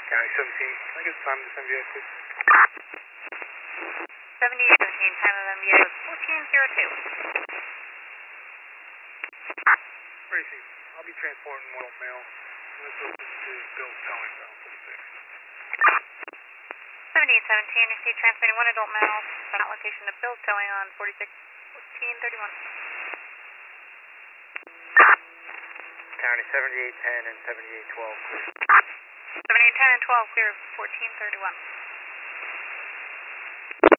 County 17, can I get the time of this MVA, please? 7817, time of MVA was 1402. Tracy, I'll be transporting one mail. This open to Bill Towing, bound for the 6th. 7817, you see transmitting one adult male from that location to Bill's Towing on 461431. County 7810 and 7812, clear. 7810 and 12, clear 1431.